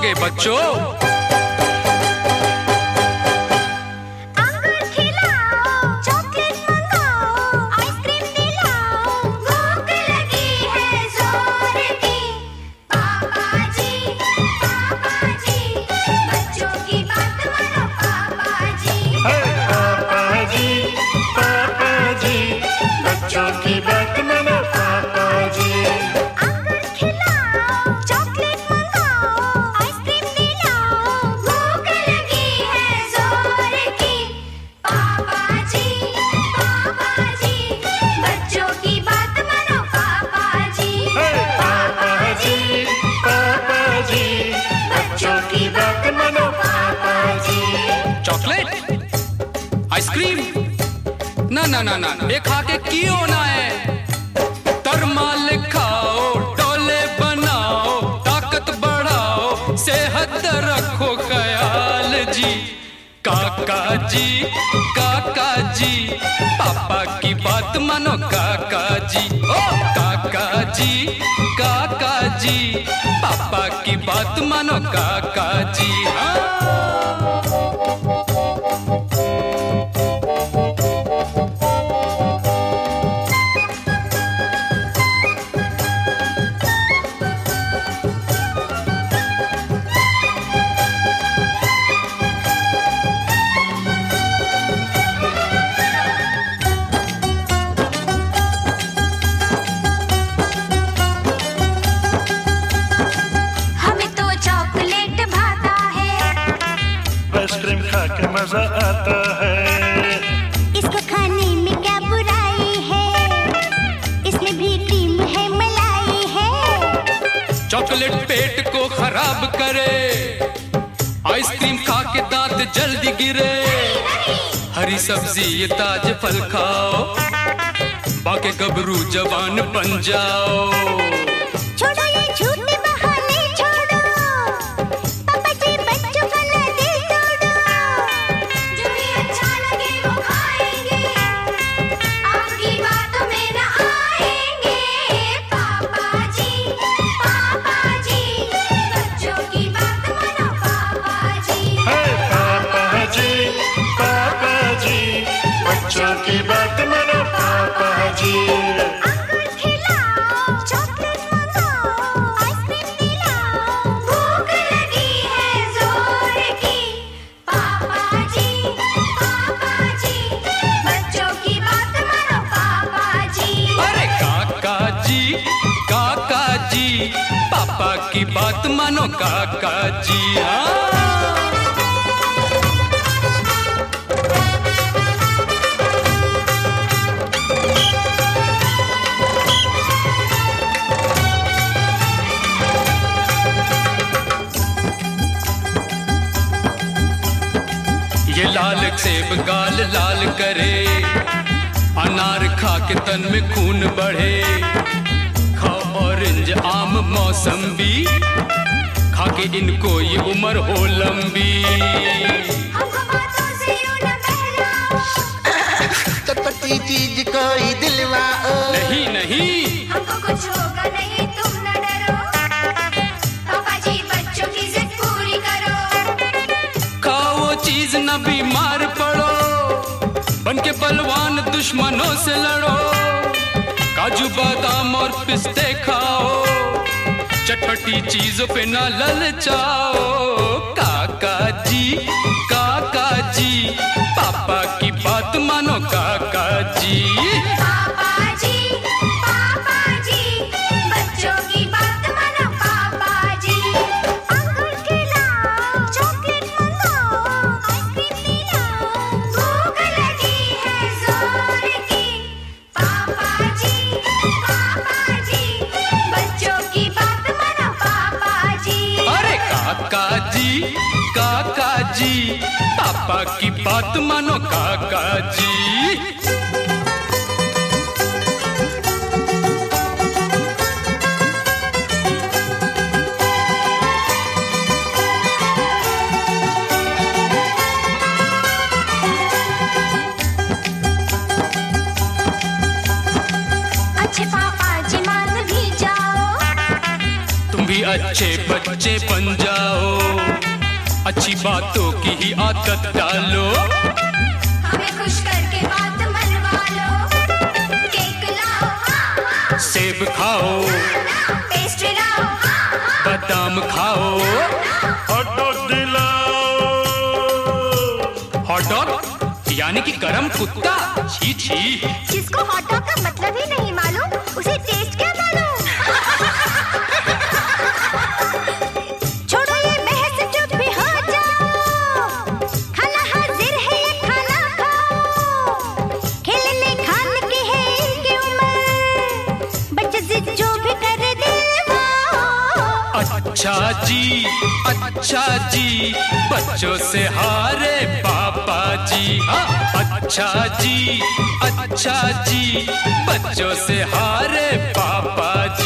खाओगे बच्चों? आइसक्रीम ना ना ना ना, ये खा के क्यों होना है? तरमाल खाओ, डोले बनाओ, ताकत बढ़ाओ, सेहत रखो ख्याल जी। काका जी, काका जी, पापा की बात मानो काका जी। ओ काका जी, काका जी, पापा की बात मानो काका जी। आइसक्रीम खा के मजा आता है। इसको खाने में क्या बुराई है? इसमें भी क्रीम है, मलाई है। चॉकलेट पेट को खराब करे, आइसक्रीम खा के दांत जल्दी गिरे। हरी सब्जी ये ताजे फल खाओ, बाकी गबरू जवान बन जाओ। छोड़ो ये झूठे बहाने छोड़ो, पापा जी बच्चों का ना दिल तोड़ो। जो भी अच्छा लगे वो खाएंगे, आपकी बातों में न आएंगे। पापा जी, बच्चों की बात मानो पापा जी। पापा जी, बच्चों की बात मानो पापा जी। काका जी, पापा की बात मानो काका जी। ये लाल सेब गाल लाल करे, अनार खा के तन में खून बढ़े। ऑरेंज आम मौसम्बी, खा के इनको ये उम्र हो लंबी। हमको बातों से यूं न बहलाओ, चटपटी चीज कोई दिलवाओ। नहीं नहीं, हमको कुछ होगा नहीं, तुम न डरो। पापा जी बच्चों की जिद पूरी करो। खाओ वो चीज न बीमार पड़ो, बन के बलवान दुश्मनों से लड़ो। काजू बादाम और पिस्ते खाओ, चटपटी चीजों पे ना ललचाओ। काका जी, पापा की बात मानो काका जी। पापा जी, बच्चों की बात मानो पापा जी। अंगूर खिलाओ, चॉकलेट मंगाओ, आइसक्रीम पिलाओ, भूख लगी है जोर की। पापा जी, बच्चों की बात मानो पापा जी। अरे काका जी, पापा की बात मानो काका जी। भी अच्छे बच्चे बन जाओ, अच्छी बातों की ही आदत डालो। हमें खुश करके बात मनवा लो। केक लाओ, सेब खाओ, पेस्ट्री लाओ, बादाम खाओ। हॉट डॉग दिलाओ। हॉट डॉग यानी कि गरम कुत्ता? छी छी। जिसको हॉट डॉग का मतलब ही नहीं मालूम, उसे टेस्ट क्या मालूम। छोड़ो ये बहस, चुप भी हो जाओ। खाना हाजिर है, ये खाना खाओ। खेलने खाने की है इनकी उम्र, बच्चे जिद जो भी करे दिलवाओ। अच्छा जी, अच्छा जी, बच्चों से हारे पापा जी। हाँ, अच्छा जी, अच्छा जी, बच्चों से हारे पापा